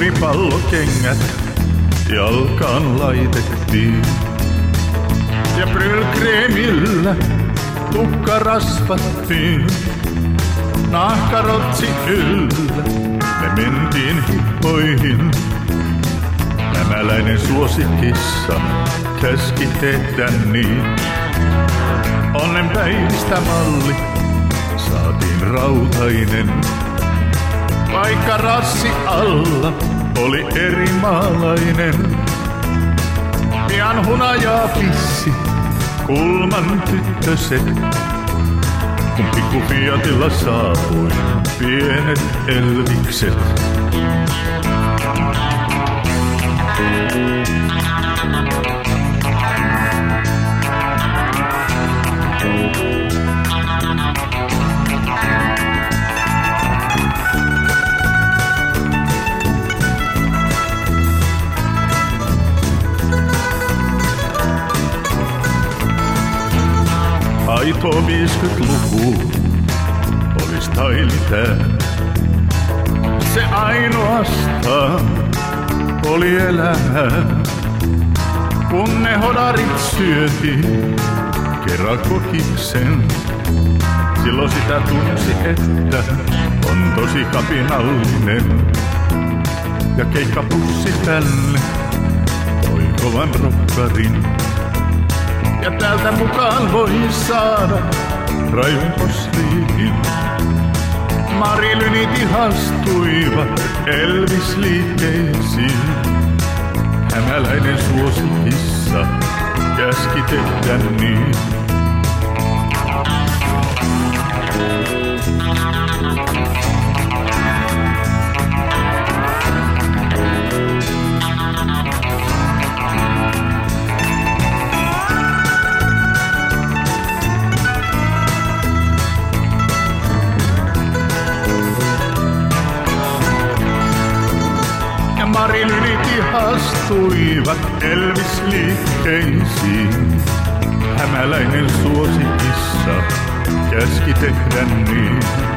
lumipallokengät jalkaan laitettiin. Ja brylkreemillä tukka rasvattiin. Nahkarotsi yllä me mentiin hippoihin. Hämäläinen suosikkissa käski tehdä niin. Onnenpäivistä malli saatiin rautainen. Vaikka rassi alla oli eri maalainen. Pian hunajaa pissi kulman tyttöset. Kun pikku Fiatilla saapui pienet Elvikset. Aito 50-luku oli staili tää. Se ainoastaan oli elämää. Kun ne hodarit syötiin kerran kokiksen, silloin sitä tunsi, että on tosi kapinallinen. Ja keikkapussi tänne toi kovan rokkarin. Ja täältä mukaan voi saada rajun posliikin. Marilynit ihastuivat Elvis-liikkeisiin. Hämäläinen suosikkissa käski tehdä niin. Marilynit ihastuivat Elvis-liikkeisiin. Hämäläinen suosikkissa käski tehdä niin.